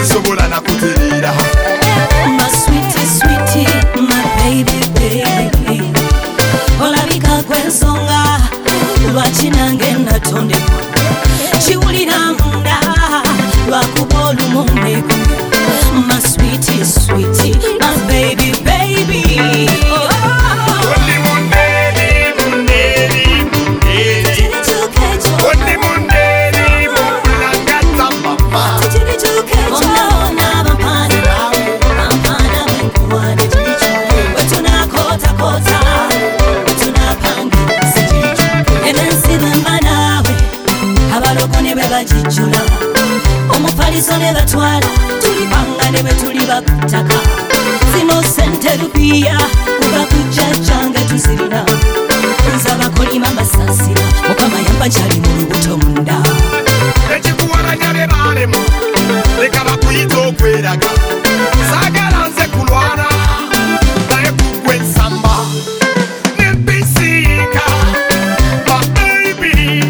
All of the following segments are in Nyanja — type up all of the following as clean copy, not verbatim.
sisobola nakuterera. My sweetie, sweetie, my baby, baby. Olabika gwensonga lwaki nange natondebwa kiwulira munda lwakuba olumuneko. My sweetie, sweetie, my baby, baby. Omufaliso ne batwala tulipanga ne betuliba kutaka zino sente lupiya kuba kujjajjange tuzirina nzaba kolima mbasasira mukama yamba kyali mu lubuto munda ekikuwalanya be balemu leka bakuyita okweraga saagala nze kulwana naye kugwe ensamba nembisiika baby.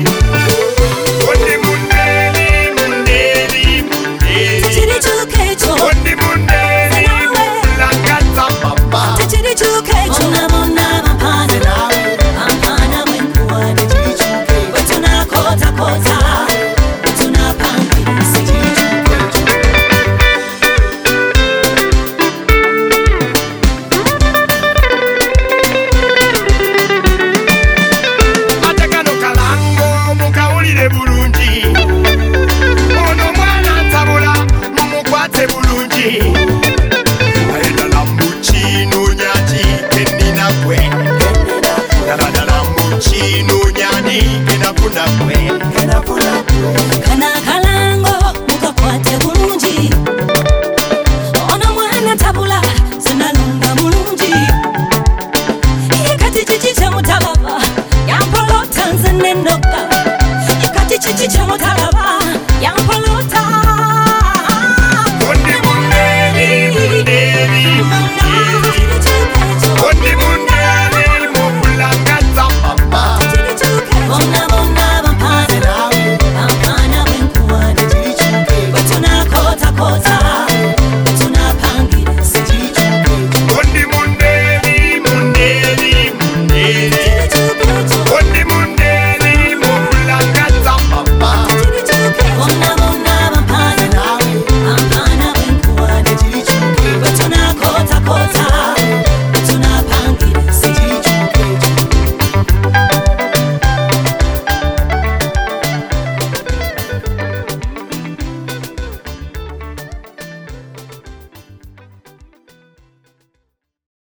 Bulungi ono mwana ntabula mumukwate bulungi.